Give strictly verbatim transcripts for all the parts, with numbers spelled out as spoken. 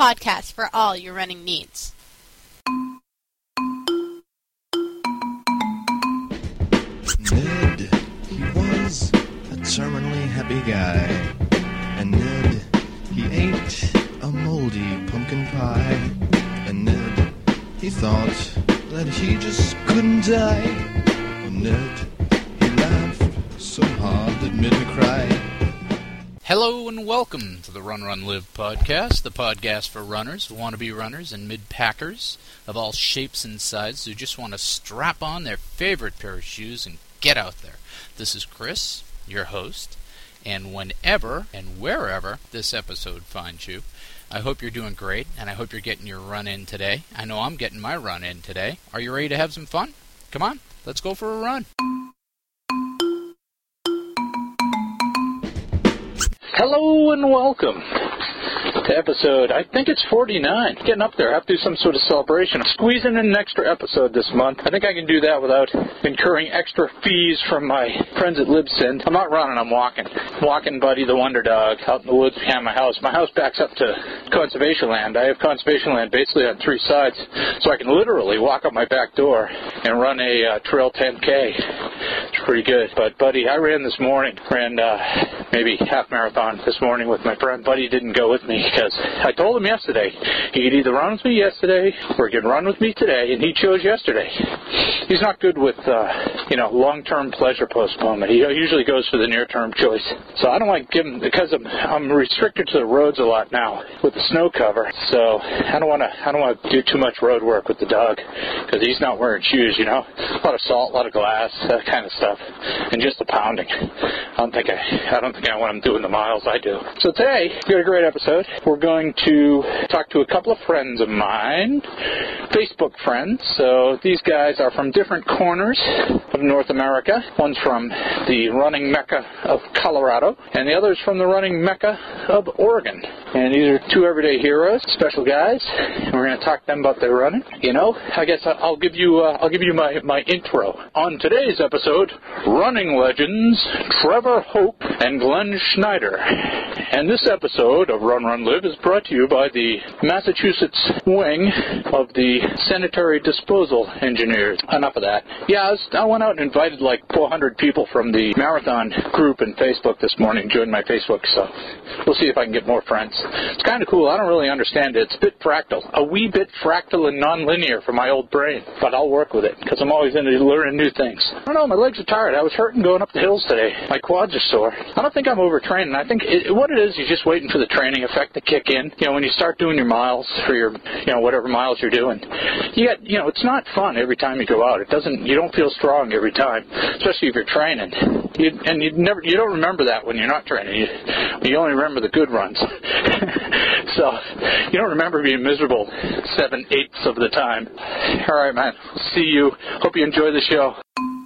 podcast for all your running needs. Ned, he was a terminally happy guy. And Ned, he ate a moldy pumpkin pie. And Ned, he thought that he just couldn't die. And Ned, he laughed so hard that made me cry. Hello and welcome to the Run, Run, Live podcast, the podcast for runners, wannabe runners, and mid-packers of all shapes and sizes who just want to strap on their favorite pair of shoes and get out there. This is Chris, your host, and whenever and wherever this episode finds you, I hope you're doing great, and I hope you're getting your run in today. I know I'm getting my run in today. Are you ready to have some fun? Come on, let's go for a run. Hello and welcome to episode, I think it's forty-nine. Getting up there. I have to do some sort of celebration. I'm squeezing in an extra episode this month. I think I can do that without incurring extra fees from my friends at Libsyn. I'm not running, I'm walking. Walking Buddy the Wonder Dog out in the woods behind my house. My house backs up to conservation land. I have conservation land basically on three sides, so I can literally walk up my back door and run a uh, trail ten K. It's pretty good. But Buddy, I ran this morning, ran uh, maybe half marathon this morning with my friend. Buddy didn't go with me because I told him yesterday he could either run with me yesterday or he could run with me today, and he chose yesterday. He's not good with, uh, you know, long-term pleasure postponement. He usually goes for the near-term choice. So I don't like giving, because I'm, I'm restricted to the roads a lot now with the snow cover. So I don't want to I don't want to do too much road work with the dog because he's not wearing shoes, you know. A lot of salt, a lot of glass, that kind of stuff, and just the pounding. I don't think I I don't think I want him doing the miles I do. So today we got a great episode. We're going to talk to a couple of friends of mine, Facebook friends. So these guys are from different corners of North America. One's from the running mecca of Colorado, and the other's from the running mecca of Oregon. And these are two everyday heroes, special guys, and we're going to talk to them about their running. You know, I guess I'll give you uh, I'll give you my, my intro. On today's episode, running legends Trevor Hope and Glenn Schneider. And this episode of Run, Run, Live is brought to you by the Massachusetts wing of the Sanitary Disposal Engineers. Enough of that. Yeah, I, was, I went out and invited like four hundred people from the marathon group in Facebook this morning, joined my Facebook, so we'll see if I can get more friends. It's kind of cool. I don't really understand it. It's a bit fractal. A wee bit fractal and nonlinear for my old brain, but I'll work with it because I'm always into learning new things. I don't know, my legs are tired. I was hurting going up the hills today. My quads are sore. I don't think I'm overtraining. I think it, what it is, you're just waiting for the training effect to kick in. You know, when you start doing your miles for your, you know, whatever miles you're doing, you get, you know, it's not fun every time you go out. It doesn't, you don't feel strong every time, especially if you're training. You, and you never, you don't remember that when you're not training. You, you only remember the good runs. So you don't remember being miserable seven eighths of the time. All right, man. See you. Hope you enjoy the show.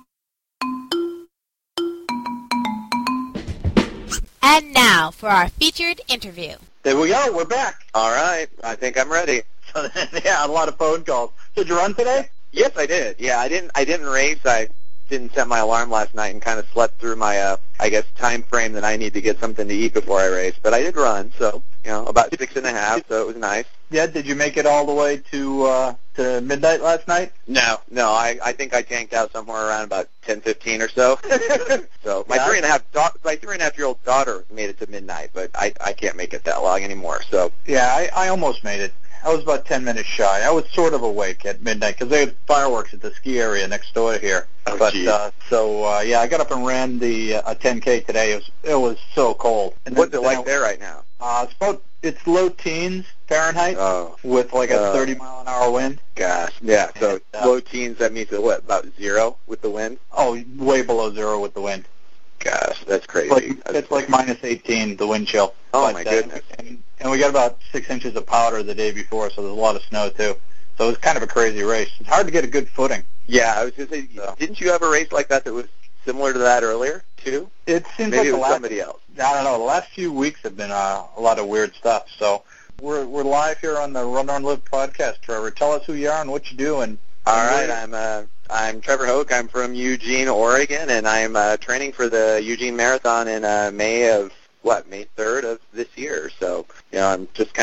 And now for our featured interview. There we go. We're back. All right. I think I'm ready. Yeah, a lot of phone calls. Did you run today? Yes, I did. Yeah, I didn't. I didn't race. I didn't set my alarm last night and kind of slept through my, uh, I guess, time frame that I need to get something to eat before I race. But I did run, so you know, about six and a half. So it was nice. Yeah. Did you make it all the way to uh, to midnight last night? No, no. I I think I tanked out somewhere around about ten fifteen or so. So my yeah. three and a half da- my three and a half year old daughter made it to midnight, but I I can't make it that long anymore. So yeah, I, I almost made it. I was about ten minutes shy. I was sort of awake at midnight because they had fireworks at the ski area next door here. Oh, but geez. uh, so uh, yeah, I got up and ran the uh, a ten K today. It was it was so cold. And what's then, it like then, there right now? Uh, it's about it's low teens Fahrenheit oh. with like a uh, thirty mile an hour wind. Gosh, yeah. So and, uh, low teens, that means what, about zero with the wind? Oh, way below zero with the wind. Gosh, that's crazy. Like, that's it's like minus eighteen, the wind chill. Oh, but, my uh, goodness. And, and we got about six inches of powder the day before, so there's a lot of snow, too. So it was kind of a crazy race. It's hard to get a good footing. Yeah, I was going to say, so. Didn't you have a race like that that was similar to that earlier, too? It seems Maybe like it the was last, somebody else. I don't know. The last few weeks have been uh, a lot of weird stuff. So we're we're live here on the Run, Run, Live podcast, Trevor. Tell us who you are and what you do. And All right, I'm uh, I'm Trevor Hoke. I'm from Eugene, Oregon, and I'm uh, training for the Eugene Marathon in uh, May of, what, May third of this year. So, you know, I'm just kind of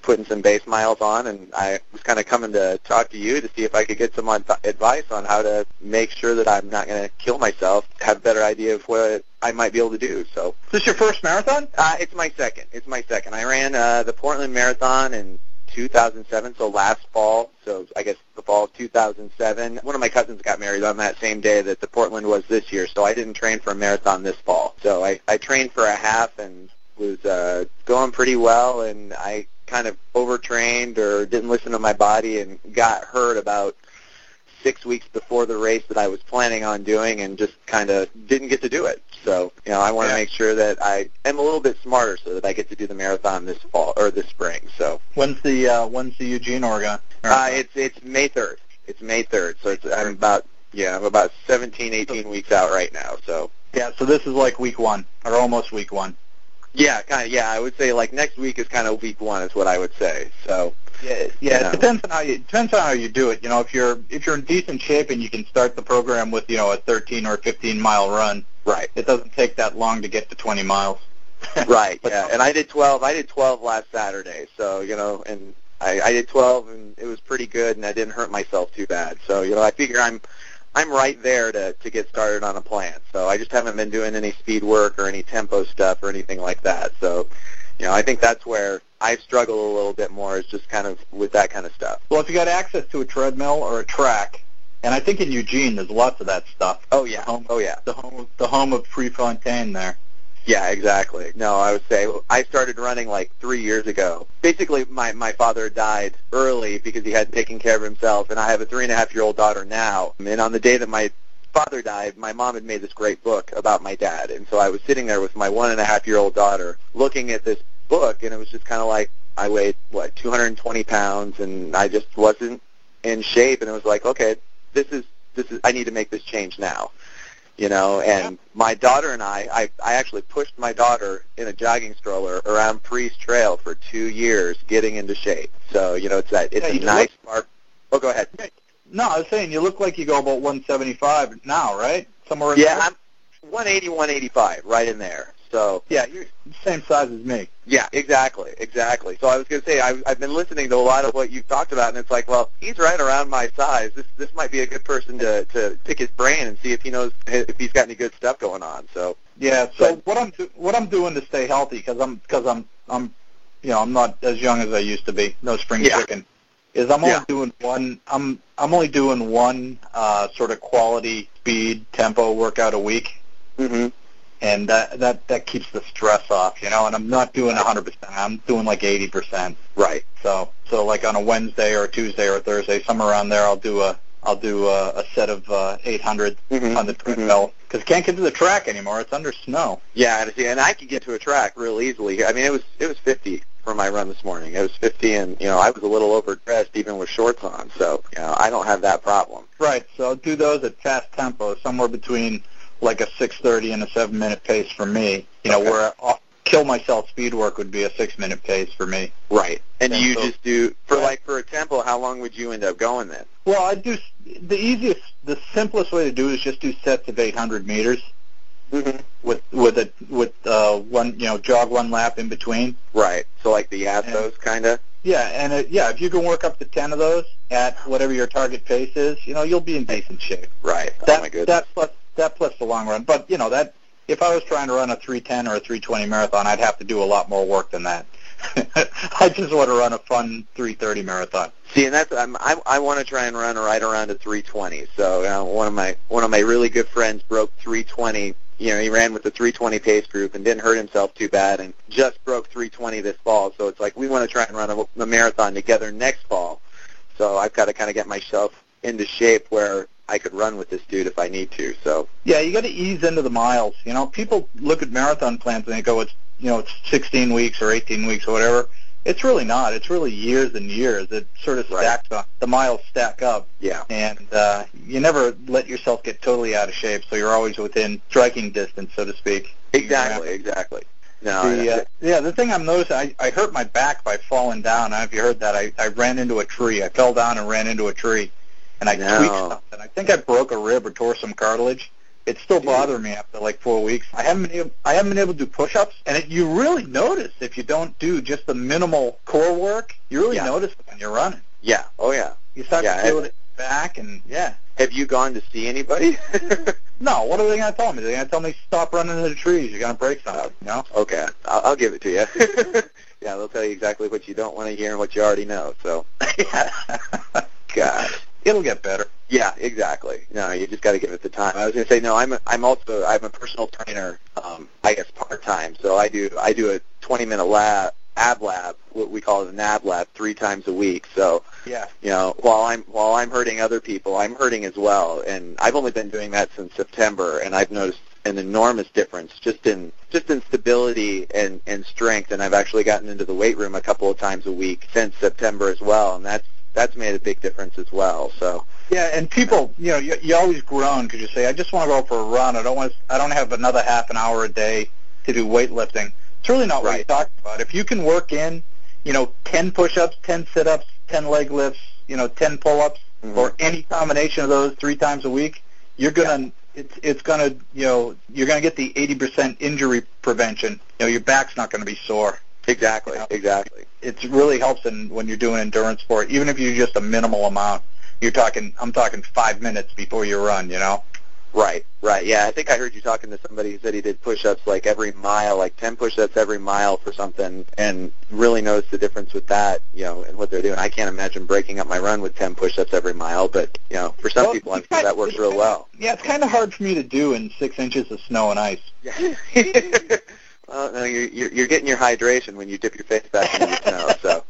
putting some base miles on, and I was kind of coming to talk to you to see if I could get some advice on how to make sure that I'm not going to kill myself, have a better idea of what I might be able to do. So, is this your first marathon? Uh, it's my second. It's my second. I ran uh, the Portland Marathon in two thousand seven, so last fall, so I guess the fall of two thousand seven. One of my cousins got married on that same day that the Portland was this year, so I didn't train for a marathon this fall. So I, I trained for a half and was uh, going pretty well, and I kind of overtrained or didn't listen to my body and got hurt about six weeks before the race that I was planning on doing, and just kind of didn't get to do it. So, you know, I want to yeah. make sure that I am a little bit smarter so that I get to do the marathon this fall or this spring. So, when's the uh, when's the Eugene, Oregon? Uh, it's it's May third. It's May third. So it's, I'm about yeah I'm about seventeen, eighteen weeks out right now. So yeah, so this is like week one or almost week one. Yeah, kind of. Yeah, I would say like next week is kind of week one is what I would say. So yeah, yeah, it know. depends on how you depends on how you do it. You know, if you're if you're in decent shape and you can start the program with you know a thirteen or fifteen mile run, right? It doesn't take that long to get to twenty miles. Right. Yeah, and I did twelve. I did twelve last Saturday. So you know, and I, I did twelve, and it was pretty good, and I didn't hurt myself too bad. So you know, I figure I'm. I'm right there to, to get started on a plan. So I just haven't been doing any speed work or any tempo stuff or anything like that. So, you know, I think that's where I struggle a little bit more is just kind of with that kind of stuff. Well, if you got access to a treadmill or a track, and I think in Eugene there's lots of that stuff. Oh, yeah. The home, oh, yeah. The home, the home of Prefontaine there. Yeah, exactly. No, I would say I started running like three years ago. Basically, my, my father died early because he hadn't taken care of himself, and I have a three-and-a-half-year-old daughter now. And on the day that my father died, my mom had made this great book about my dad. And so I was sitting there with my one-and-a-half-year-old daughter looking at this book, and it was just kind of like I weighed, what, two hundred twenty pounds, and I just wasn't in shape. And it was like, okay, this is this is I need to make this change now. You know, and my daughter and I, I, I actually pushed my daughter in a jogging stroller around Priest Trail for two years, getting into shape. So, you know, it's that it's yeah, a nice part. Oh, go ahead. No, I was saying you look like you go about one seventy-five now, right? Somewhere in yeah, there? I'm one eighty, one eighty-five, right in there. So yeah, you're the same size as me. Yeah, exactly, exactly. So I was going to say, I, I've been listening to a lot of what you've talked about, and it's like, well, he's right around my size. This this might be a good person to, to pick his brain and see if he knows if he's got any good stuff going on. So yeah. So but, what I'm do, what I'm doing to stay healthy, because I'm because I'm I'm you know I'm not as young as I used to be. No spring yeah. chicken. Is I'm only yeah. doing one. I'm I'm only doing one uh, sort of quality speed tempo workout a week. Mm-hmm. And that, that that keeps the stress off, you know. And I'm not doing one hundred percent. I'm doing like eighty percent. Right. So so like on a Wednesday or a Tuesday or a Thursday, somewhere around there, I'll do a I'll do a, a set of uh, eight hundred mm-hmm. on the treadmill because mm-hmm. I can't get to the track anymore. It's under snow. Yeah, and see, and I could get to a track real easily. I mean, it was it was fifty for my run this morning. It was fifty, and you know, I was a little overdressed even with shorts on. So you know, I don't have that problem. Right. So I'll do those at fast tempo, somewhere between like a six thirty and a seven minute pace for me. You know, okay. where I'll kill myself speed work would be a six minute pace for me. Right. And and you so, just do for right. like for a tempo. How long would you end up going then? Well, I do the easiest, the simplest way to do it is just do sets of eight hundred meters mm-hmm. with with a with uh, one you know jog one lap in between. Right. So like the Yassos kind of. Yeah, and it, yeah, if you can work up to ten of those at whatever your target pace is, you know, you'll be in decent shape. Right. That, oh my goodness. That plus that plus the long run, but you know that if I was trying to run a three ten or a three twenty marathon, I'd have to do a lot more work than that. I just want to run a fun three thirty marathon. See, and that's I'm, I I want to try and run right around a three twenty. So you know, one of my one of my really good friends broke three twenty. You know, he ran with the three twenty pace group and didn't hurt himself too bad, and just broke three twenty this fall. So it's like we want to try and run a, a marathon together next fall. So I've got to kind of get myself into shape where I could run with this dude if I need to. So yeah, you got to ease into the miles. You know, people look at marathon plans and they go, it's you know, it's sixteen weeks or eighteen weeks or whatever. It's really not. It's really years and years. It sort of stacks right. up. The miles stack up. Yeah. And uh, you never let yourself get totally out of shape, so you're always within striking distance, so to speak. Exactly, exactly. No, the, uh, yeah, the thing I'm noticing, I, I hurt my back by falling down. I don't know if you heard that. I, I ran into a tree. I fell down and ran into a tree, and I no. tweaked something. I think I broke a rib or tore some cartilage. it's still bothering me after like four weeks. I haven't been able, I haven't been able to do push-ups, and it, you really notice if you don't do just the minimal core work. You really yeah. notice it when you're running. Yeah. Oh yeah. You start yeah, to feel it back, and yeah. Have you gone to see anybody? No. What are they going to tell me? They're going to tell me stop running into the trees. You're going to break something. You know? Okay. I'll, I'll give it to you. Yeah, they'll tell you exactly what you don't want to hear and what you already know. So. Yeah. God. It'll get better. Yeah, exactly. No, you just got to give it the time. I was going to say no. I'm a, I'm also I'm a personal trainer. Um, I guess part time. So I do I do a twenty minute lab ab lab, what we call it an ab lab, three times a week. So yeah, you know, while I'm while I'm hurting other people, I'm hurting as well. And I've only been doing that since September, and I've noticed an enormous difference just in just in stability and and strength. And I've actually gotten into the weight room a couple of times a week since September as well, and that's that's made a big difference as well. So yeah, and people, you know, you, you always groan because you say, I just want to go for a run. I don't want to, I don't have another half an hour a day to do weightlifting. It's really not what right. you're talking about. If you can work in, you know, ten push-ups, ten sit-ups, ten leg lifts, you know, ten pull-ups, mm-hmm. or any combination of those three times a week, you're gonna, yeah. it's it's gonna, you know, you're gonna get the eighty percent injury prevention. You know, your back's not gonna be sore. Exactly, you know? exactly. It really helps in when you're doing endurance sport, even if you're just a minimal amount. You're talking, I'm talking five minutes before you run, you know? Right, right. Yeah, I think I heard you talking to somebody who said he did push-ups like every mile, like ten push-ups every mile for something, and really noticed the difference with that, you know, and what they're doing. I can't imagine breaking up my run with ten push-ups every mile, but, you know, for some well, people, I'm sure that works real well. Yeah, it's kind of hard for me to do in six inches of snow and ice. Yeah. Well, no, you're, you're you're getting your hydration when you dip your face back into the snow, so.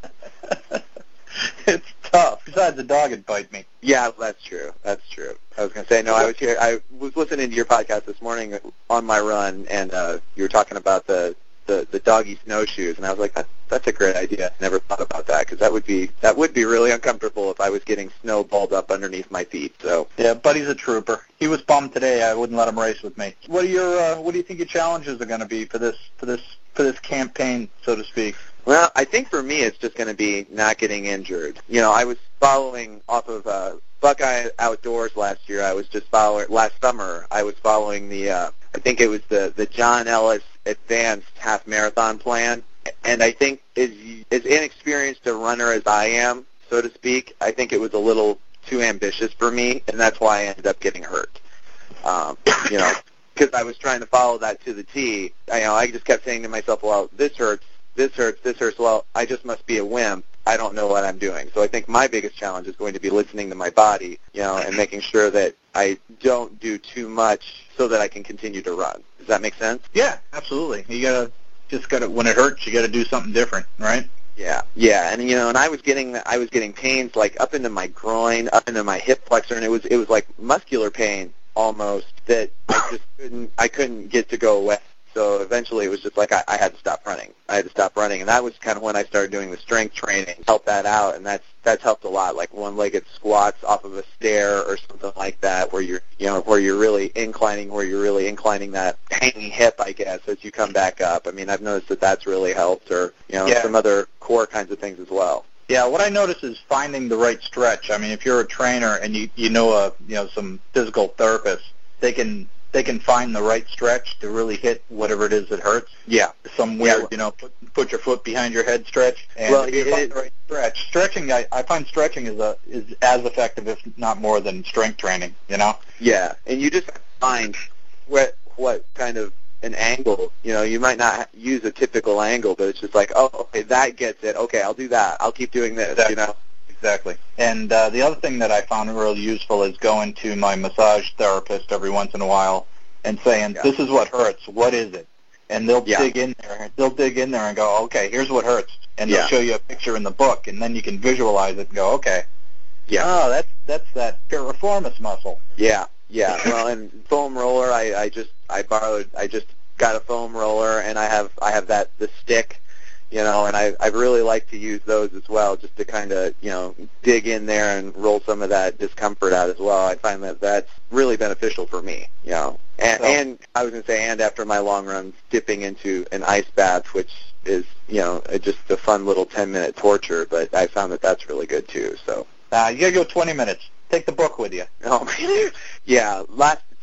It's tough. Besides, the dog would bite me. Yeah, that's true. That's true. I was going to say, no, I was here. I was listening to your podcast this morning on my run, and uh, you were talking about the, the, the doggy snowshoes, and I was like, that, that's a great idea. I never thought about that because that would be that would be really uncomfortable if I was getting snow balled up underneath my feet. So yeah, Buddy's a trooper. He was bummed today. I wouldn't let him race with me. What are your uh, What do you think your challenges are going to be for this for this for this campaign, so to speak? Well, I think for me it's just going to be not getting injured. You know, I was following off of uh, Buckeye Outdoors last year. I was just following, last summer, I was following the, uh, I think it was the, the John Ellis Advanced Half Marathon Plan. And I think as, as inexperienced a runner as I am, so to speak, I think it was a little too ambitious for me, and that's why I ended up getting hurt. Um, you know, because I was trying to follow that to the T. I, you know, I just kept saying to myself, well, this hurts. This hurts, this hurts, well, I just must be a wimp. I don't know what I'm doing. So I think my biggest challenge is going to be listening to my body, you know, and making sure that I don't do too much so that I can continue to run. Does that make sense? Yeah, absolutely. You gotta, just gotta, when it hurts, you gotta do something different, right? Yeah, yeah, and you know, and I was getting, I was getting pains like up into my groin, up into my hip flexor, and it was, it was like muscular pain almost that I just couldn't, I couldn't get to go away. So eventually it was just like I, I had to stop running. I had to stop running, and that was kind of when I started doing the strength training, help that out, and that's that's helped a lot. Like one-legged squats off of a stair or something like that, where you're you know where you're really inclining, where you're really inclining that hanging hip, I guess, as you come back up. I mean, I've noticed that that's really helped, or you know yeah. some other core kinds of things as well. Yeah, what I notice is finding the right stretch. I mean, if you're a trainer and you you know a you know some physical therapists, they can. They can find the right stretch to really hit whatever it is that hurts. Yeah. Some weird, yeah. you know, put, put your foot behind your head stretch. And well, if you it, find it, the right stretch, stretching, I, I find stretching is a is as effective, if not more, than strength training, you know? Yeah, and you just find what, what kind of an angle, you know, you might not use a typical angle, but it's just like, oh, okay, that gets it. Okay, I'll do that. I'll keep doing this, exactly. you know? Exactly. And uh, the other thing that I found really useful is going to my massage therapist every once in a while and saying, yeah. this is what hurts. What is it? And they'll yeah. dig in there. They'll dig in there and go, okay, here's what hurts. And they'll yeah. show you a picture in the book, and then you can visualize it and go, okay, yeah, oh, that's that's that piriformis muscle. Yeah, yeah. Well, and foam roller, I, I just I borrowed. I just got a foam roller, and I have I have that the stick. You know, and I I really like to use those as well, just to kind of, you know, dig in there and roll some of that discomfort out as well. I find that that's really beneficial for me, you know. And, so, and I was going to say, and after my long runs, dipping into an ice bath, which is, you know, just a fun little ten-minute torture, but I found that that's really good too. So uh, you got to go twenty minutes. Take the book with you. Oh, yeah. Last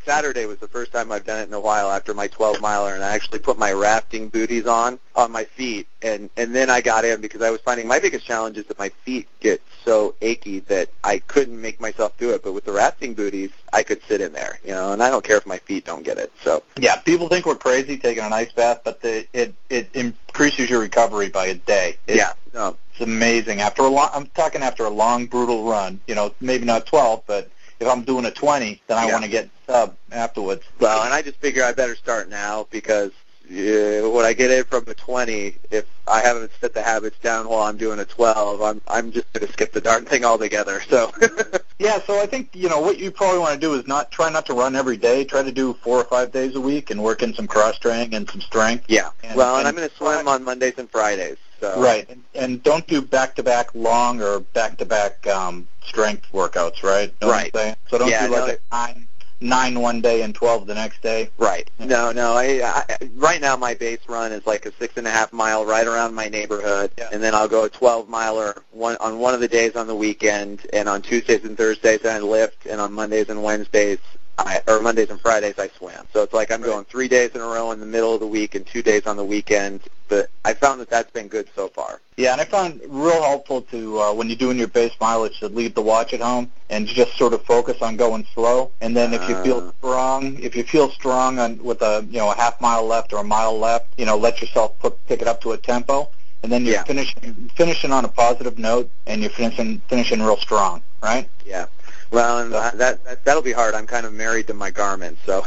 Saturday was the first time I've done it in a while after my twelve miler, and I actually put my rafting booties on on my feet, and and then I got in because I was finding my biggest challenge is that my feet get so achy that I couldn't make myself do it. But with the rafting booties, I could sit in there, you know, and I don't care if my feet don't get it. So yeah, people think we're crazy taking an ice bath, but the, it it increases your recovery by a day. It's, yeah, no. It's amazing. After a long, I'm talking after a long, brutal run. You know, maybe not twelve, but if I'm doing a twenty, then I yeah. want to get sub afterwards. Well, and I just figure I better start now because uh, when I get in from the twenty, if I haven't set the habits down while I'm doing a twelve, I'm I'm just going to skip the darn thing altogether. So yeah, so I think you know what you probably want to do is not try not to run every day. Try to do four or five days a week and work in some cross training and some strength. Yeah. And, well, and, and I'm going to swim on Mondays and Fridays. So. Right, and, and don't do back-to-back long or back-to-back um, strength workouts, right? Know right. What I'm saying? So don't yeah, do like no, a nine, nine one day and twelve the next day. Right. Yeah. No, no. I, I right now my base run is like a six and a half mile right around my neighborhood, yeah. and then I'll go a twelve miler one on one of the days on the weekend, and on Tuesdays and Thursdays I lift, and on Mondays and Wednesdays. I, or Mondays and Fridays I swim. So it's like I'm right. going three days in a row in the middle of the week and two days on the weekend. But I found that that's been good so far. Yeah, and I found it real helpful to, uh, when you're doing your base mileage, to leave the watch at home and just sort of focus on going slow. And then if you feel uh, strong, if you feel strong on with a, you know, a half mile left or a mile left, you know, let yourself put, pick it up to a tempo. And then you're yeah. finishing finishing on a positive note, and you're finishing finishing real strong, right? Yeah. Well, and that, that that'll be hard. I'm kind of married to my garments, so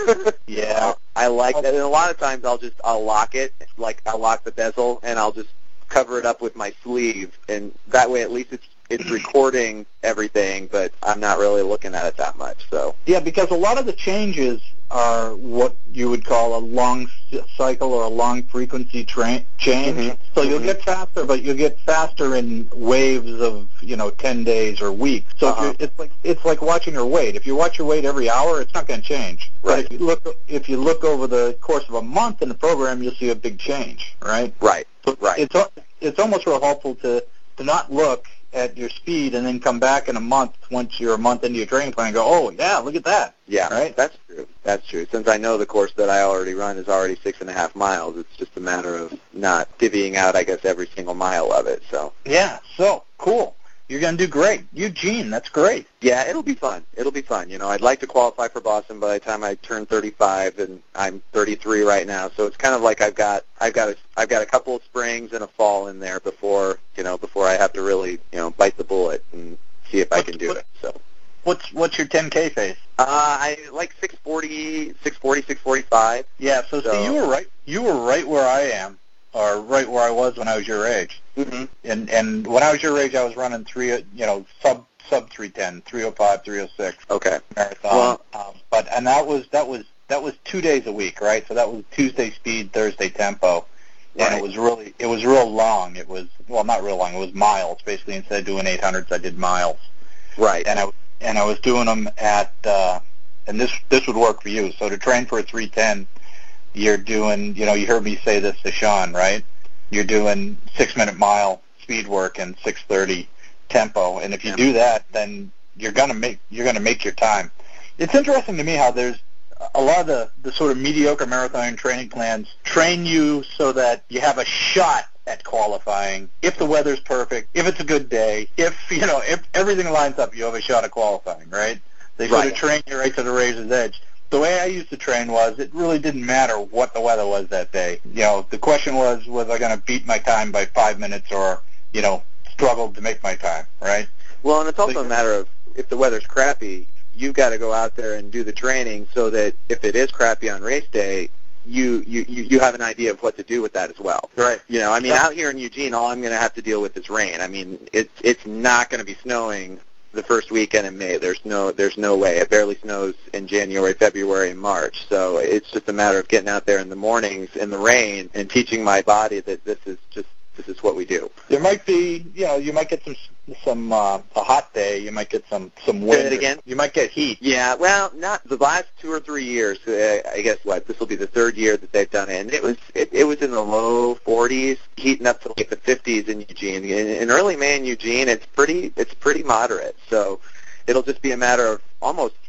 yeah, I like that. And a lot of times I'll just I'll lock it, like I'll lock the bezel, and I'll just cover it up with my sleeve, and that way at least it's it's recording everything, but I'm not really looking at it that much. So yeah, because a lot of the changes are what you would call a long cycle or a long frequency tra- change. Mm-hmm. So you'll mm-hmm. get faster, but you'll get faster in waves of, you know, ten days or weeks. So uh-huh. if you're, it's like it's like watching your weight. If you watch your weight every hour, it's not going to change. Right. But if you look if you look over the course of a month in the program, you'll see a big change. Right. Right. So right. It's it's almost real helpful to to not look at your speed and then come back in a month once you're a month into your training plan and go, oh, yeah, look at that. Yeah, right? That's true. That's true. Since I know the course that I already run is already six and a half miles, it's just a matter of not divvying out, I guess, every single mile of it. So yeah, so cool. You're going to do great. Eugene, that's great. Yeah, it'll be fun. It'll be fun. You know, I'd like to qualify for Boston by the time I turn thirty-five, and I'm thirty-three right now. So it's kind of like I've got I've got a, I've got a couple of springs and a fall in there before you know before I have to really you know bite the bullet and see if I can do it. So what's what's your ten K pace? Uh, I like six forty, six forty, six forty-five. Yeah. So, so see, you were right. You were right where I am, or right where I was when I was your age. Mm-hmm. And and when I was your age, I was running three, you know, sub sub three ten, three oh five, three oh six. Okay. Marathon. Well, um, but and that was that was that was two days a week, right? So that was Tuesday speed, Thursday tempo, right. and it was really it was real long. It was well, not real long. It was miles. Basically, instead of doing eight hundreds, I did miles. Right. And I and I was doing them at uh, and this this would work for you. So to train for a three ten, you're doing, you know, you heard me say this to Sean, right? You're doing six-minute mile speed work and six thirty tempo, and if you yeah. do that, then you're gonna make you're gonna make your time. It's interesting to me how there's a lot of the, the sort of mediocre marathon training plans train you so that you have a shot at qualifying if the weather's perfect, if it's a good day, if you know if everything lines up, you have a shot at qualifying, right? They sort right. of train you right to the razor's edge. The way I used to train was it really didn't matter what the weather was that day. You know, the question was, was I going to beat my time by five minutes or, you know, struggle to make my time, right? Well, and it's also a matter of if the weather's crappy, you've got to go out there and do the training so that if it is crappy on race day, you, you, you have an idea of what to do with that as well. Right. You know, I mean, yeah. out here in Eugene, all I'm going to have to deal with is rain. I mean, it's it's not going to be snowing the first weekend in May. There's no there's no way. It barely snows in January, February, and March. So it's just a matter of getting out there in the mornings in the rain and teaching my body that this is just this is what we do. There might be, you know, you might get some some uh, a hot day. You might get some some wind. Say it again. You might get heat. Yeah. Well, not the last two or three years. Uh, I guess what this will be the third year that they've done it, and it was it, it was in the low forties, heating up to like the fifties in Eugene. In, in early May in Eugene, it's pretty it's pretty moderate. So it'll just be a matter of almost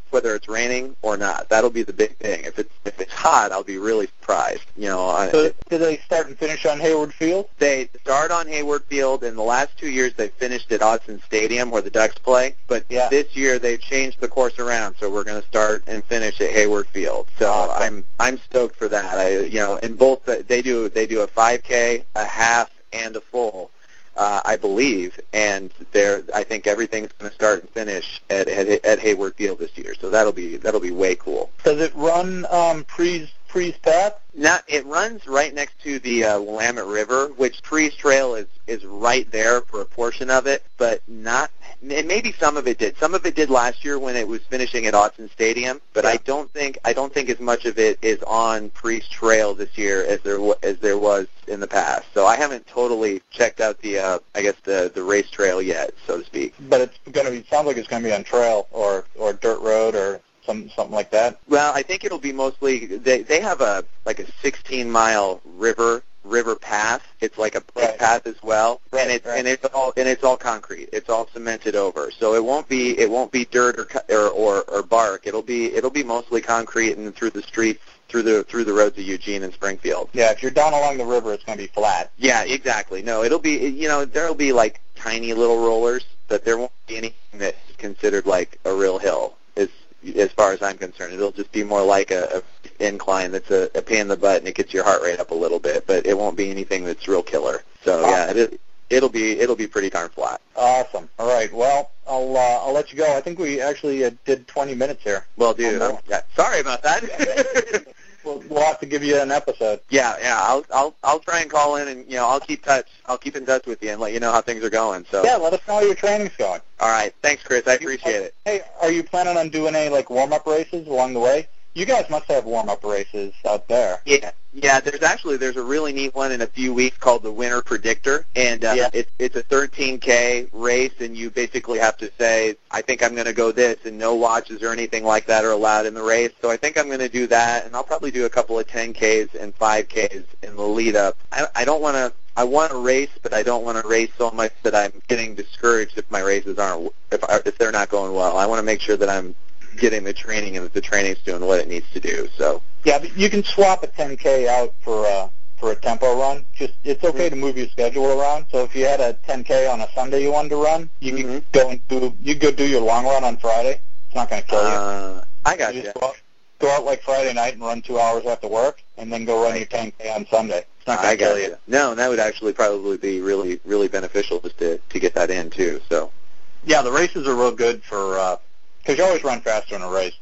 whether it's raining or not. That'll be the big thing. If it's if it's hot, I'll be really surprised. You know. So it, do they start and finish on Hayward Field? They start on Hayward Field. In the last two years, they finished at Autzen Stadium where the Ducks play. But yeah. this year, they've changed the course around, so we're going to start and finish at Hayward Field. So awesome. I'm I'm stoked for that. I you know, in both they do they do a five K, a half, and a full. Uh, I believe, and there, I think everything's going to start and finish at, at at Hayward Field this year. So that'll be that'll be way cool. Does it run um, Pre's Pre's Path? Not, it runs right next to the uh, Willamette River, which Pre's Trail is is right there for a portion of it, but not. And maybe some of it did. Some of it did last year when it was finishing at Autzen Stadium, but yeah. I don't think I don't think as much of it is on Pre's Trail this year as there as there was in the past. So I haven't totally checked out the uh, I guess the the race trail yet, so to speak. But it's going to be sounds like it's going to be on trail or or dirt road or some something like that. Well, I think it'll be mostly they they have a like a sixteen mile river. river path. It's like a bike right. path as well, right, and it's right. and it's all and it's all concrete. It's all cemented over, so it won't be it won't be dirt or or or, or bark. It'll be it'll be mostly concrete and through the streets through the through the roads of Eugene and Springfield. Yeah, if you're down along the river, it's going to be flat. Yeah, exactly. No, it'll be you know there'll be like tiny little rollers, but there won't be anything that's considered like a real hill. As as far as I'm concerned, it'll just be more like a, a incline that's a, a pain in the butt and it gets your heart rate up a little bit, but it won't be anything that's real killer. So yeah, it, it'll be it'll be pretty darn flat. Awesome. All right. Well, I'll uh, I'll let you go. I think we actually uh, did twenty minutes here. Well, dude, I'm, yeah, sorry about that. we'll, we'll have to give you an episode. Yeah, yeah. I'll I'll I'll try and call in and you know I'll keep touch. I'll keep in touch with you and let you know how things are going. So yeah, let us know how your training's going. All right. Thanks, Chris. I appreciate it. Hey, are you planning on doing any like warm up races along the way? You guys must have warm-up races out there. Yeah, yeah. There's actually there's a really neat one in a few weeks called the Winter Predictor, and uh, yeah. it's it's a thirteen K race, and you basically have to say, I think I'm going to go this, and no watches or anything like that are allowed in the race. So I think I'm going to do that, and I'll probably do a couple of ten Ks and five Ks in the lead up. I, I don't want to. I want to race, but I don't want to race so much that I'm getting discouraged if my races aren't if I, if they're not going well. I want to make sure that I'm getting the training and that the training's doing what it needs to do. So yeah, but you can swap a ten K out for a for a tempo run. Just it's okay to move your schedule around. So if you had a ten K on a Sunday you wanted to run, you mm-hmm. can go and do you go do your long run on Friday. It's not going to kill you. Uh, I got you. you. Just go out, go out like Friday night and run two hours after work, and then go run right. your ten K on Sunday. It's not going to kill you. you. No, that would actually probably be really really beneficial just to to get that in too. So yeah, the races are real good for. Uh, Because you always run faster in a race.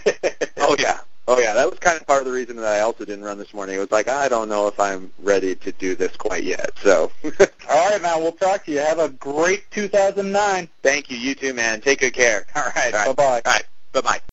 oh, yeah. Oh, yeah. That was kind of part of the reason that I also didn't run this morning. It was like, I don't know if I'm ready to do this quite yet. So. All right, man. We'll talk to you. Have a great two thousand nine. Thank you. You too, man. Take good care. All right. All right. Bye-bye. All right. Bye-bye.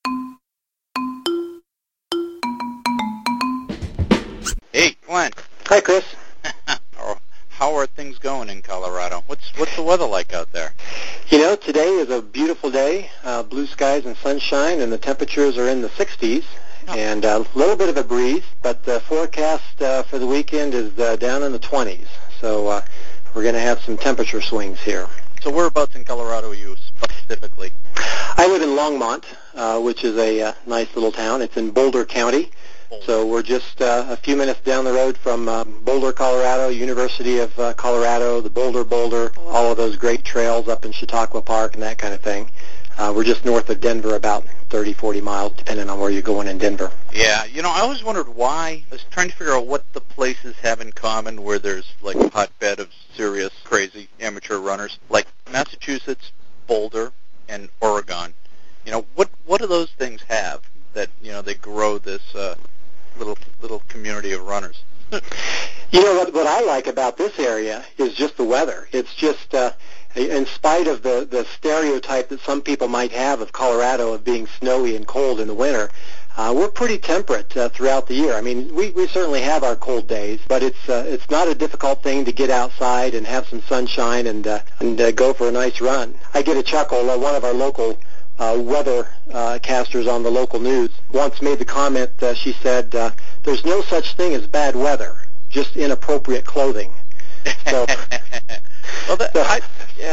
Hey, Glenn. Hi, Chris. How are things going in Colorado? What's what's the weather like out there? You know, today is a beautiful day, uh, blue skies and sunshine, and the temperatures are in the sixties, oh. and a little bit of a breeze, but the forecast uh, for the weekend is uh, down in the twenties, so uh, we're going to have some temperature swings here. So whereabouts in Colorado are you specifically? I live in Longmont, uh, which is a uh, nice little town. It's in Boulder County. So we're just uh, a few minutes down the road from uh, Boulder, Colorado, University of uh, Colorado, the Boulder Boulder, all of those great trails up in Chautauqua Park and that kind of thing. Uh, we're just north of Denver, about thirty, forty miles, depending on where you're going in Denver. Yeah, you know, I always wondered why. I was trying to figure out what the places have in common where there's like a hotbed of serious, crazy amateur runners, like Massachusetts, Boulder, and Oregon. You know, what what do those things have that, you know, they grow this uh, little little community of runners? You know, what, what I like about this area is just the weather. It's just, uh, in spite of the, the stereotype that some people might have of Colorado of being snowy and cold in the winter, uh, we're pretty temperate uh, throughout the year. I mean, we, we certainly have our cold days, but it's uh, it's not a difficult thing to get outside and have some sunshine and uh, and uh, go for a nice run. I get a chuckle. Uh, one of our local uh, weather uh, casters on the local news once made the comment. Uh, she said, uh, "There's no such thing as bad weather, just inappropriate clothing." So, well, that, I, yeah, I,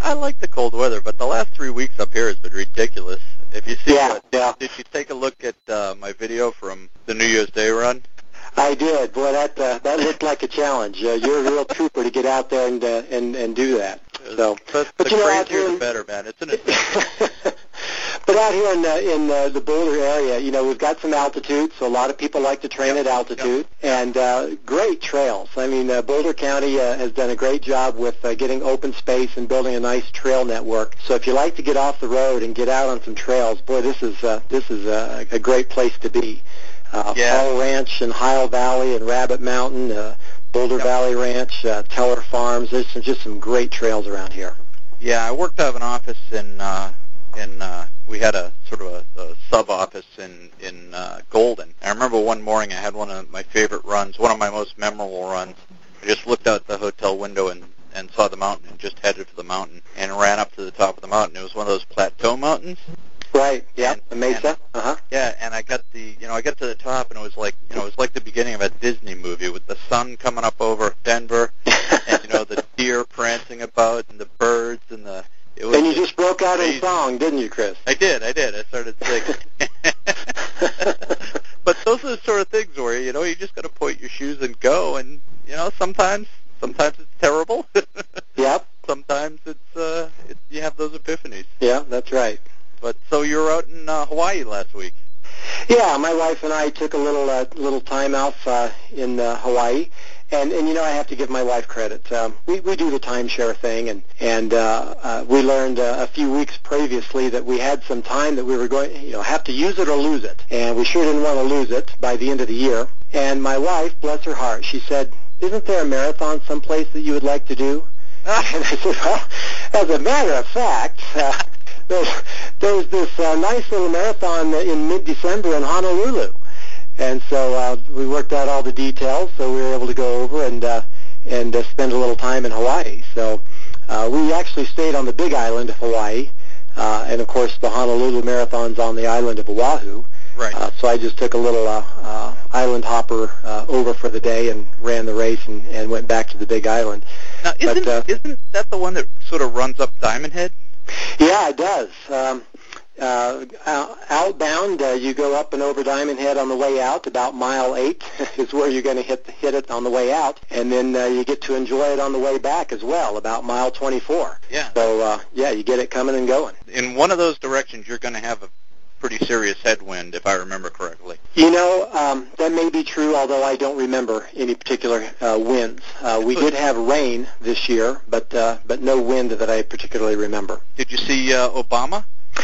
I like the cold weather, but the last three weeks up here has been ridiculous. If you see, Yeah, what, yeah. did you take a look at uh, my video from the New Year's Day run? I did. Boy, that uh, that looked like a challenge. Uh, you're a real trooper to get out there and uh, and and do that. So, but, but the you know, out crazier here, the better, man. It's an adventure. But out here in the, in the, the Boulder area, you know, we've got some altitude, so a lot of people like to train Yep. at altitude, yep. and uh, great trails. I mean, uh, Boulder County uh, has done a great job with uh, getting open space and building a nice trail network. So if you like to get off the road and get out on some trails, boy, this is uh, this is a, a great place to be. Uh, Yeah. Fall Ranch and Heil Valley and Rabbit Mountain, uh, Boulder Yep. Valley Ranch, uh, Teller Farms. There's some, just some great trails around here. Yeah, I worked out of an office in uh, in uh, we had a sort of a, a sub office in in uh, Golden. I remember one morning I had one of my favorite runs, one of my most memorable runs. I just looked out the hotel window and and saw the mountain and just headed for the mountain and ran up to the top of the mountain. It was one of those plateau mountains. Right. Yeah. And- The Mesa. and- Uh huh. Yeah, and I got the, you know, I got to the top, and it was like, you know, it was like the beginning of a Disney movie with the sun coming up over Denver, and you know, the deer prancing about, and the birds, and the. It was And you just broke out in crazy. song, didn't you, Chris? I did, I did. I started singing. But those are the sort of things where, you know, you just got to point your shoes and go, and you know, sometimes, sometimes it's terrible. Yep. Sometimes it's, uh, it, you have those epiphanies. Yeah, that's right. But so you were out in uh, Hawaii last week. Yeah, my wife and I took a little uh, little time off uh, in uh, Hawaii, and and you know I have to give my wife credit. Um, we we do the timeshare thing, and and uh, uh, we learned uh, a few weeks previously that we had some time that we were going, you know, have to use it or lose it, and we sure didn't want to lose it by the end of the year. And my wife, bless her heart, she said, "Isn't there a marathon someplace that you would like to do?" And I said, "Well, as a matter of fact." Uh, There's, there's this uh, nice little marathon in mid-December in Honolulu, and so uh, we worked out all the details, so we were able to go over and uh, and uh, spend a little time in Hawaii. So uh, we actually stayed on the Big Island of Hawaii, uh, and of course the Honolulu Marathon's on the island of Oahu. Right. Uh, so I just took a little uh, uh, island hopper uh, over for the day and ran the race and, and went back to the Big Island. Now, isn't But, uh, isn't that the one that sort of runs up Diamond Head? Yeah, it does. Um, uh, out- outbound, uh, you go up and over Diamond Head on the way out. About mile eight is where you're going to hit hit it on the way out, and then uh, you get to enjoy it on the way back as well. About mile twenty-four. Yeah. So uh, yeah, you get it coming and going. In one of those directions, you're going to have a pretty serious headwind, if I remember correctly. You know, um, that may be true, although I don't remember any particular uh, winds. Uh, we did have rain this year, but uh, but no wind that I particularly remember. Did you see uh, Obama?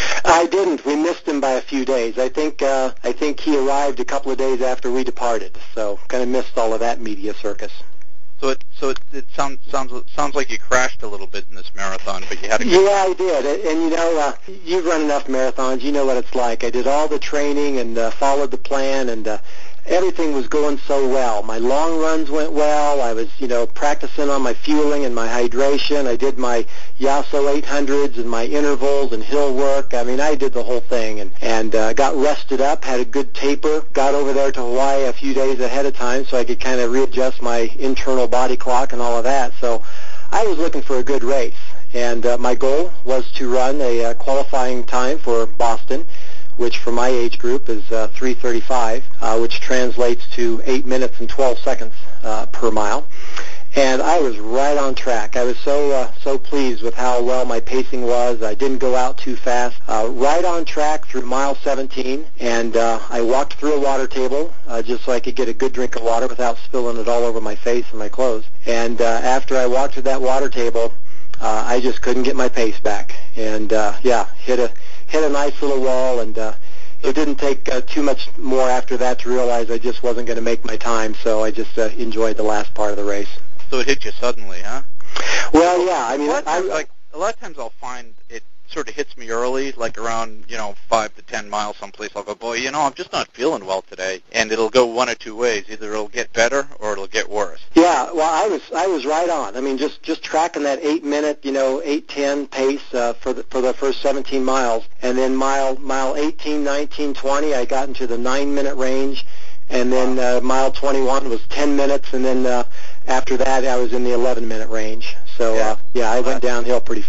I didn't. We missed him by a few days. I think uh, I think he arrived a couple of days after we departed, so kind of missed all of that media circus. So it so it, it sounds sounds sounds like you crashed a little bit in this marathon, but you had a good Yeah, I did. And, and you know, uh, you've run enough marathons. You know what it's like. I did all the training and uh, followed the plan, and uh, everything was going so well. My long runs went well. I was, you know, practicing on my fueling and my hydration. I did my Yasso eight hundreds and my intervals and hill work. I mean, I did the whole thing, and and uh, got rested up, had a good taper, got over there to Hawaii a few days ahead of time so I could kind of readjust my internal body clock and all of that. So I was looking for a good race, and uh, my goal was to run a uh, qualifying time for Boston, which for my age group is uh, three thirty-five, uh, which translates to eight minutes and twelve seconds uh, per mile. And I was right on track. I was so uh, so pleased with how well my pacing was. I didn't go out too fast. Uh, right on track through mile seventeen, and uh, I walked through a water table uh, just so I could get a good drink of water without spilling it all over my face and my clothes. And uh, after I walked to that water table, uh, I just couldn't get my pace back. And uh, yeah, hit a hit a nice little wall, and uh, it didn't take uh, too much more after that to realize I just wasn't going to make my time. So I just uh, enjoyed the last part of the race. So it hit you suddenly, huh? Well, yeah. I mean, a lot of times, I, like a lot of times, I'll find it sort of hits me early, like around you know five to ten miles someplace. I'll go, boy, you know, I'm just not feeling well today, and it'll go one or two ways. Either it'll get better or it'll get worse. Yeah, well, I was I was right on. I mean, just just tracking that eight minute, you know, eight ten pace uh, for the for the first seventeen miles, and then mile mile eighteen, nineteen, twenty, I got into the nine minute range, and then uh, mile twenty-one was ten minutes, and then uh, after that I was in the eleven minute range. So Yeah. uh, yeah, I went downhill pretty fast.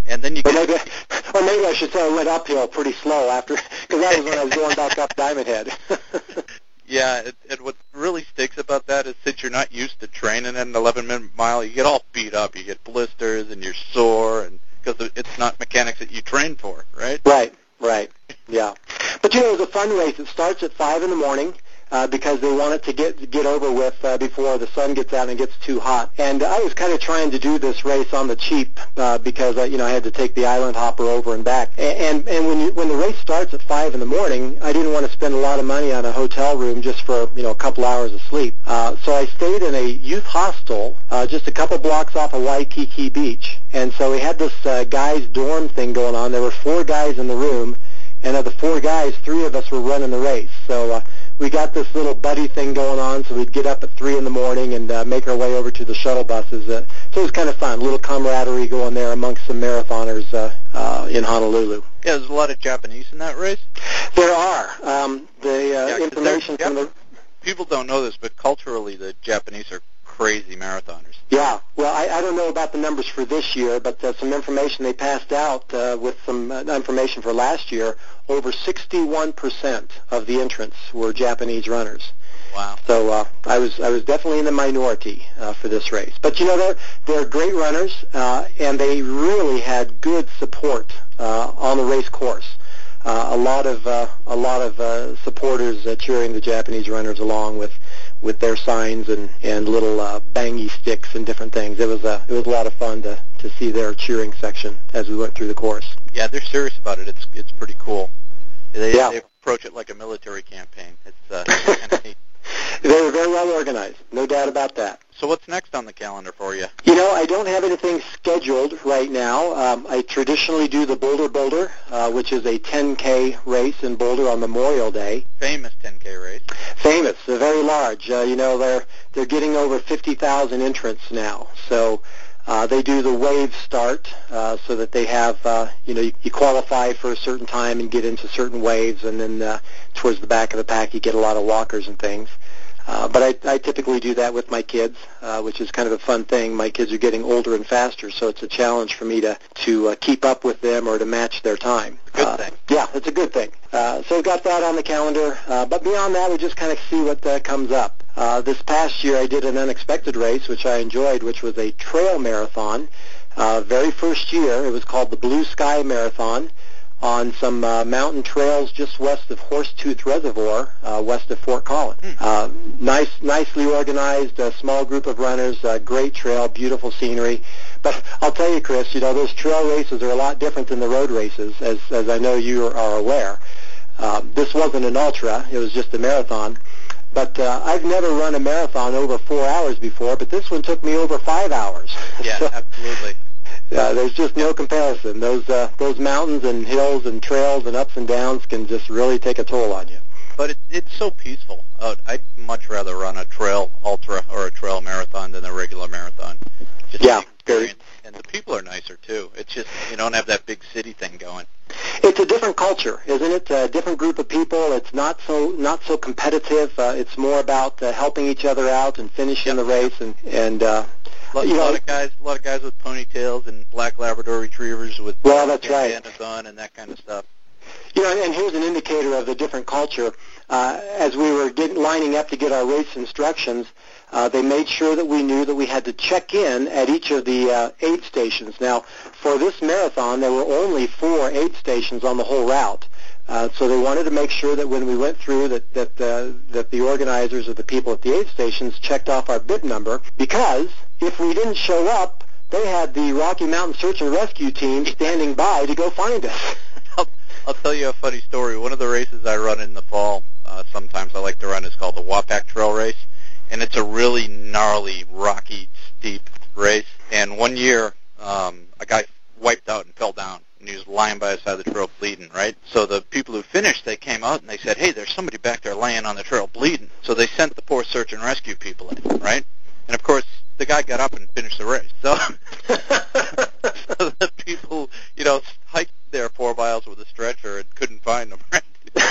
And then you or get... Maybe, or maybe I should say I went uphill pretty slow after, because that was when I was going back up Diamond Head. Yeah, and, and what really stinks about that is since you're not used to training at an eleven-minute mile, you get all beat up. You get blisters and you're sore, and because it's not mechanics that you train for, right? Right, right, yeah. But, you know, it was a fun race. It starts at five in the morning. Uh, because they want it to get get over with uh, before the sun gets out and it gets too hot. And I was kind of trying to do this race on the cheap uh, because uh, you know I had to take the island hopper over and back. And and when you, when the race starts at five in the morning, I didn't want to spend a lot of money on a hotel room just for you know a couple hours of sleep. Uh, so I stayed in a youth hostel uh, just a couple blocks off of Waikiki Beach. And so we had this uh, guys' dorm thing going on. There were four guys in the room, and of the four guys, three of us were running the race. So. Uh, We got this little buddy thing going on, so we'd get up at three in the morning and uh, make our way over to the shuttle buses. Uh, so it was kind of fun, a little camaraderie going there amongst some marathoners uh, uh, in Honolulu. Yeah, there's a lot of Japanese in that race. There are. Um, the uh, yeah, information from the... People don't know this, but culturally the Japanese are crazy marathoners. Yeah, well, I, I don't know about the numbers for this year, but uh, some information they passed out uh, with some uh, information for last year, over sixty-one percent of the entrants were Japanese runners. Wow. So uh, I was I was definitely in the minority uh, for this race. But, you know, they're, they're great runners, uh, and they really had good support uh, on the race course. Uh, a lot of uh, a lot of uh, supporters uh, cheering the Japanese runners along with with their signs and and little uh, bangy sticks and different things. It was a it was a lot of fun to to see their cheering section as we went through the course. Yeah, they're serious about it. It's it's pretty cool. They yeah. they approach it like a military campaign. It's uh, kind of neat. They were very well organized, no doubt about that. So what's next on the calendar for you? You know, I don't have anything scheduled right now. Um, I traditionally do the Boulder Boulder, uh, which is a ten K race in Boulder on Memorial Day. Famous ten K race. Famous, uh, very large. Uh, you know, they're they're getting over fifty thousand entrants now. So uh, they do the wave start uh, so that they have, uh, you know, you, you qualify for a certain time and get into certain waves, and then uh, towards the back of the pack you get a lot of walkers and things. Uh, but I, I typically do that with my kids, uh, which is kind of a fun thing. My kids are getting older and faster, so it's a challenge for me to, to uh, keep up with them or to match their time. Good uh, thing. Yeah, it's a good thing. Uh, so we've got that on the calendar. Uh, but beyond that, we just kind of see what uh, comes up. Uh, this past year, I did an unexpected race, which I enjoyed, which was a trail marathon. Uh, very first year, it was called the Blue Sky Marathon, on some uh, mountain trails just west of Horsetooth Reservoir, uh, west of Fort Collins. Mm. Uh, nice, nicely organized, a small group of runners, uh, great trail, beautiful scenery. But I'll tell you, Chris, you know, those trail races are a lot different than the road races, as, as I know you are aware. Uh, this wasn't an ultra, it was just a marathon. But uh, I've never run a marathon over four hours before, but this one took me over five hours. Yeah, so, absolutely. Uh, there's just no comparison. Those uh, those mountains and hills and trails and ups and downs can just really take a toll on you. But it, it's so peaceful. Uh, I'd much rather run a trail ultra or a trail marathon than a regular marathon. Just yeah, very. And the people are nicer too. It's just you don't have that big city thing going. It's a different culture, isn't it? A different group of people. It's not so not so competitive. Uh, it's more about uh, helping each other out and finishing yep. the race and and. Uh, A lot, you know, lot of guys, a lot of guys with ponytails and black Labrador retrievers with well, that's right. bandanas on and that kind of stuff. You know, and here's an indicator of the different culture. Uh, as we were getting, lining up to get our race instructions, uh, they made sure that we knew that we had to check in at each of the uh, aid stations. Now, for this marathon, there were only four aid stations on the whole route. Uh, so they wanted to make sure that when we went through that that uh, that the organizers or the people at the aid stations checked off our bib number, because if we didn't show up, they had the Rocky Mountain Search and Rescue team standing by to go find us. I'll, I'll tell you a funny story. One of the races I run in the fall, uh, sometimes I like to run, is called the Wapak Trail Race, and it's a really gnarly, rocky, steep race. And one year, um, a guy wiped out and fell down. And he was lying by the side of the trail bleeding, right? So the people who finished, they came out and they said, hey, there's somebody back there laying on the trail bleeding. So they sent the poor search and rescue people in, right? And, of course, the guy got up and finished the race. So, so the people, you know, hiked there four miles with a stretcher and couldn't find them, right?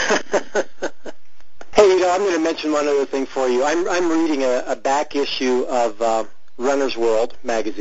Hey, you know, I'm going to mention one other thing for you. I'm, I'm reading a, a back issue of uh, Runner's World magazine,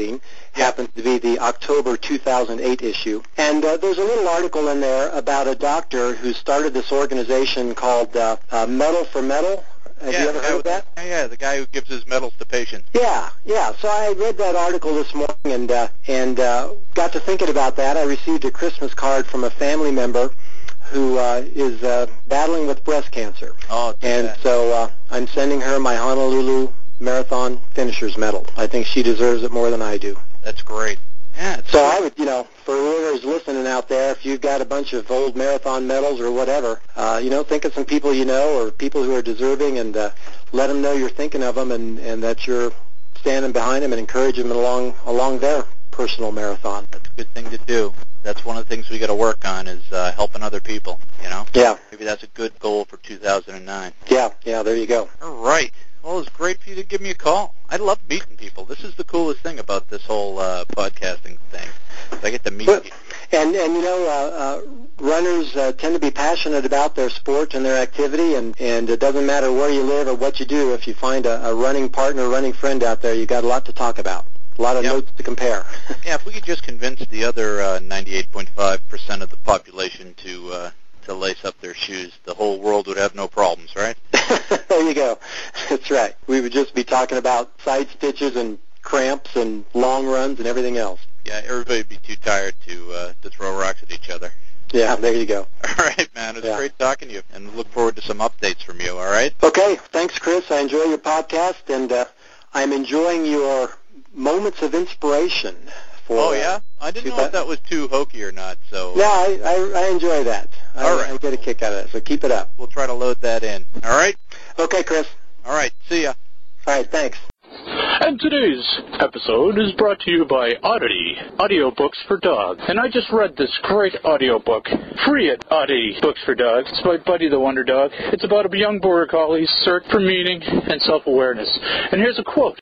happens to be the October two thousand eight issue. And uh, there's a little article in there about a doctor who started this organization called uh, uh, Metal for Metal. Have yeah, you ever heard of that? Yeah, yeah, the guy who gives his medals to patients. Yeah, yeah. So I read that article this morning and uh, and uh, got to thinking about that. I received a Christmas card from a family member who uh, is uh, battling with breast cancer. Oh, and bad. so uh, I'm sending her my Honolulu Marathon Finisher's Medal. I think she deserves it more than I do. That's great. Yeah. So I would, you know, for runners listening out there, if you've got a bunch of old marathon medals or whatever, uh, you know, think of some people you know or people who are deserving and uh, let them know you're thinking of them and, and that you're standing behind them and encourage them along along their personal marathon. That's a good thing to do. That's one of the things we got to work on is uh, helping other people, you know? Yeah. Maybe that's a good goal for two thousand nine. Yeah, yeah, there you go. All right. Well, it's great for you to give me a call. I love meeting people. This is the coolest thing about this whole uh, podcasting thing. I get to meet but, people. And, and you know, uh, uh, runners uh, tend to be passionate about their sport and their activity, and, and it doesn't matter where you live or what you do. If you find a, a running partner, running friend out there, you got a lot to talk about, a lot of yep. notes to compare. Yeah, if we could just convince the other uh, ninety-eight point five percent of the population to uh, to lace up their shoes, the whole world would have no problems, right? There you go. That's right. We would just be talking about side stitches and cramps and long runs and everything else. Yeah, everybody would be too tired to uh, to throw rocks at each other. Yeah, there you go. All right, man. It was yeah. great talking to you, and look forward to some updates from you, all right? Okay. Thanks, Chris. I enjoy your podcast, and uh, I'm enjoying your moments of inspiration. For, oh, yeah? I didn't know if that was too hokey or not. So. Yeah, I, I, I enjoy that. I, all right. I get a kick out of it, so keep it up. We'll try to load that in. All right? Okay, Chris. All right. See ya. All right, thanks. And today's episode is brought to you by Oddity, audiobooks for dogs. And I just read this great audiobook, free at Oddity Books for Dogs. It's by Buddy the Wonder Dog. It's about a young border collie's search for meaning and self-awareness. And here's a quote.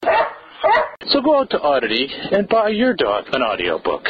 So go out to Oddity and buy your dog an audiobook.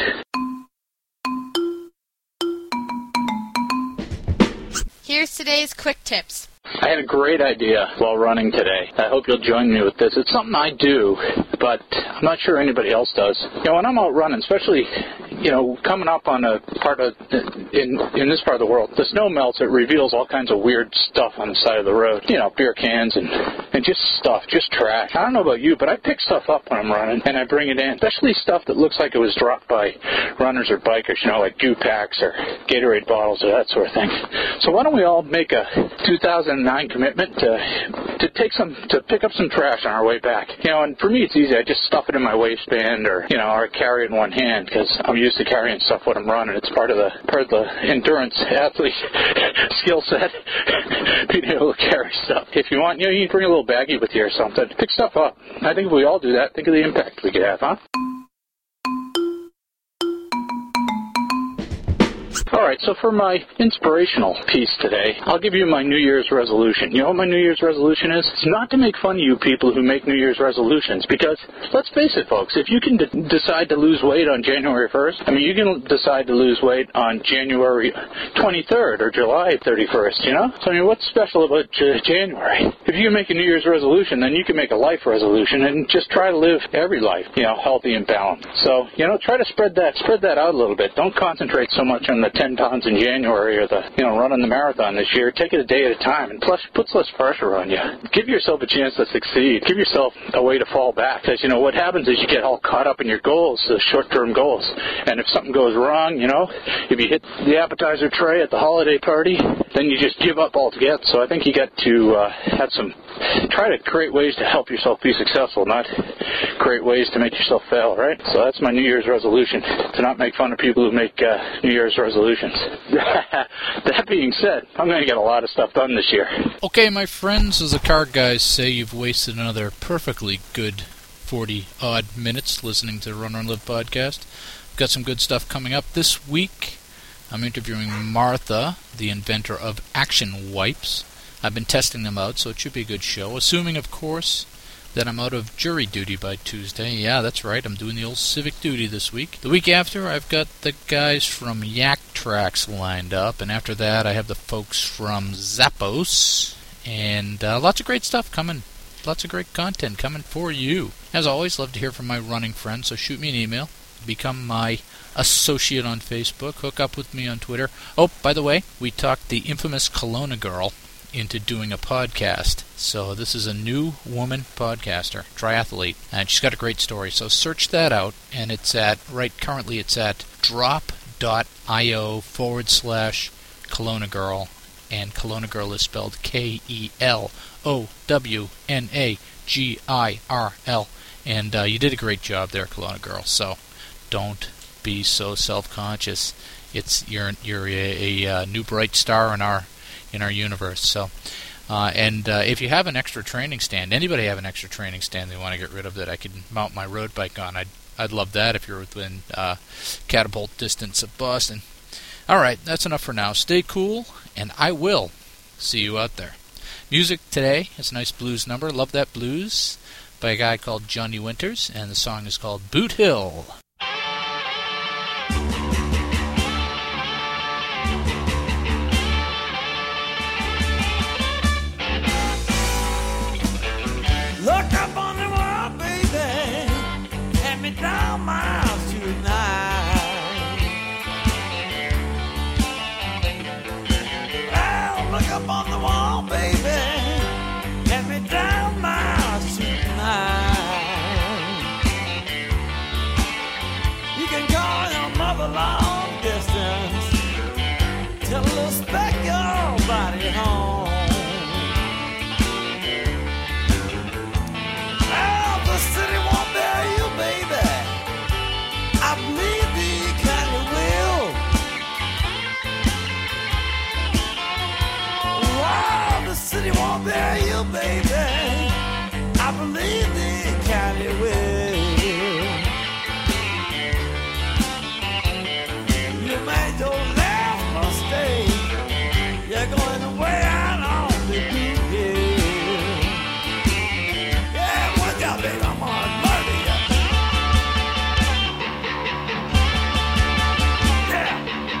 Here's today's quick tips. I had a great idea while running today. I hope you'll join me with this. It's something I do, but I'm not sure anybody else does. You know, when I'm out running, especially, you know, coming up on a part of, in in this part of the world, the snow melts, it reveals all kinds of weird stuff on the side of the road. You know, beer cans and, and just stuff, just trash. I don't know about you, but I pick stuff up when I'm running, and I bring it in, especially stuff that looks like it was dropped by runners or bikers, you know, like goo packs or Gatorade bottles or that sort of thing. So why don't we all make a two thousand nine commitment to to take some to pick up some trash on our way back. You know, and for me it's easy. I just stuff it in my waistband, or you know, or carry it in one hand because I'm used to carrying stuff when I'm running. It's part of the part of the endurance athlete skill set, being able to carry stuff. If you want, you know, you can bring a little baggie with you or something. Pick stuff up. I think if we all do that, think of the impact we could have, huh? All right, so for my inspirational piece today, I'll give you my New Year's resolution. You know what my New Year's resolution is? It's not to make fun of you people who make New Year's resolutions, because let's face it, folks, if you can d- decide to lose weight on January first, I mean, you can decide to lose weight on January twenty-third or July thirty-first, you know? So, I mean, what's special about J- January? If you can make a New Year's resolution, then you can make a life resolution and just try to live every life, you know, healthy and balanced. So, you know, try to spread that, spread that out a little bit. Don't concentrate so much on the ten pounds in January or the, you know, running the marathon this year. Take it a day at a time, and plus puts less pressure on you. Give yourself a chance to succeed. Give yourself a way to fall back, because, you know, what happens is you get all caught up in your goals, the short-term goals, and if something goes wrong, you know, if you hit the appetizer tray at the holiday party, then you just give up altogether. So I think you got to uh, have some, try to create ways to help yourself be successful, not create ways to make yourself fail, right? So that's my New Year's resolution, to not make fun of people who make uh, New Year's resolutions. That being said, I'm going to get a lot of stuff done this year. Okay, my friends, as the car guys say, you've wasted another perfectly good forty-odd minutes listening to the Run, Run, Live podcast. I've got some good stuff coming up this week. I'm interviewing Martha, the inventor of Action Wipes. I've been testing them out, so it should be a good show, assuming, of course, that I'm out of jury duty by Tuesday. Yeah, that's right, I'm doing the old civic duty this week. The week after, I've got the guys from Yak Tracks lined up, and after that, I have the folks from Zappos, and uh, lots of great stuff coming. Lots of great content coming for you. As always, love to hear from my running friends, so shoot me an email. Become my associate on Facebook. Hook up with me on Twitter. Oh, by the way, we talked the infamous Kelowna girl into doing a podcast. So this is a new woman podcaster, triathlete, and she's got a great story. So search that out, and it's at, right currently it's at drop.io forward slash Kelowna girl, and Kelowna girl is spelled K E L O W N A G I R L. And uh, you did a great job there, Kelowna girl. So don't be so self-conscious. It's you're you're a, a, a new bright star in our in our universe. So, uh, and uh, if you have an extra training stand, anybody have an extra training stand they want to get rid of that I could mount my road bike on, I'd I'd love that if you're within uh, catapult distance of Boston. All right, that's enough for now. Stay cool, and I will see you out there. Music today is a nice blues number. Love that blues by a guy called Johnny Winters, and the song is called Boot Hill. Look up on the wall, baby, hand me down miles tonight. Well, look up on the wall, baby, hand me down miles tonight. You can call your mother long distance, tell her to spec your body home. The city won't bear you, baby. I believe the kind of will. Wow, the city won't bear you, baby. I believe the kind of will. You made your last mistake. You're going away out on the blue hill. Yeah, watch out, baby. I'm on murder you. Yeah.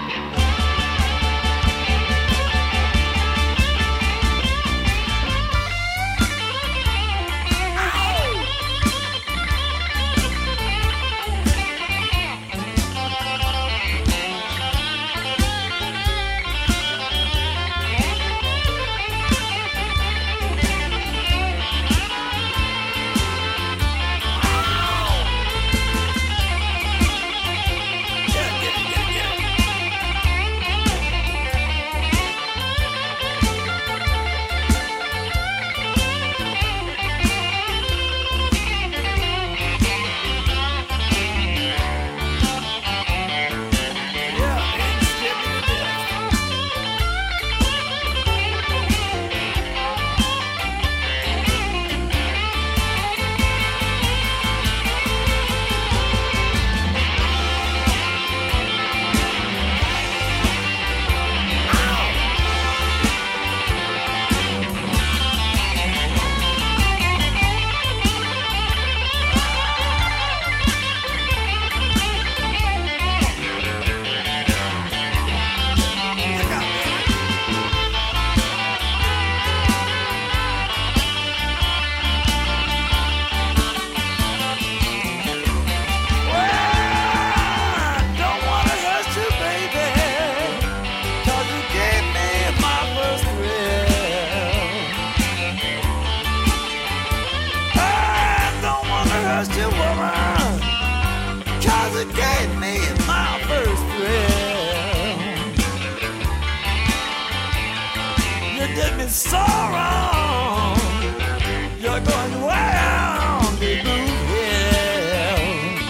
So wrong, you're going way on the blue hill.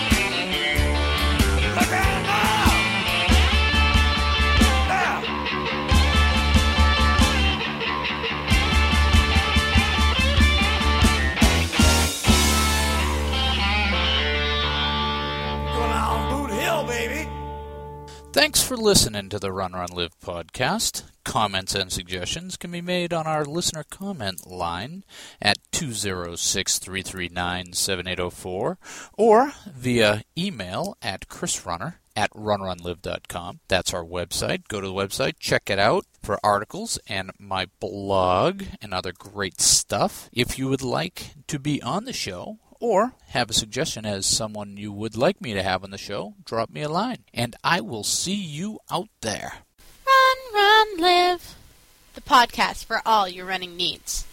Look out now, now. Going on Boot Hill, baby. Thanks for listening to the Run, Run, Live podcast. Comments and suggestions can be made on our listener comment line at two oh six, three three nine, seven eight oh four or via email at chrisrunner at run run live dot com. That's our website. Go to the website, check it out for articles and my blog and other great stuff. If you would like to be on the show or have a suggestion as someone you would like me to have on the show, drop me a line, and I will see you out there. Run, run, live. The podcast for all your running needs.